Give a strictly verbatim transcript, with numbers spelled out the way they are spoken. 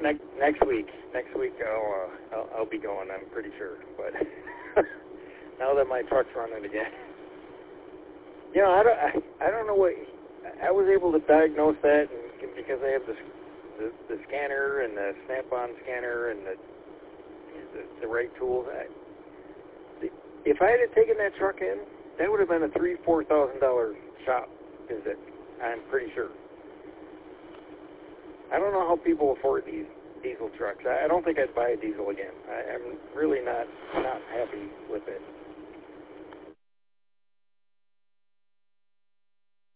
next next week. Next week I'll, uh, I'll I'll be going. I'm pretty sure. But now that my truck's running again, you know, I don't I, I don't know what I was able to diagnose that and, because I have the, the the scanner and the Snap-on scanner and the the, the right tools. I, the, if I had taken that truck in, that would have been a three four thousand dollar shop visit. I'm pretty sure. I don't know how people afford these diesel trucks. I don't think I'd buy a diesel again. I, I'm really not not happy with it.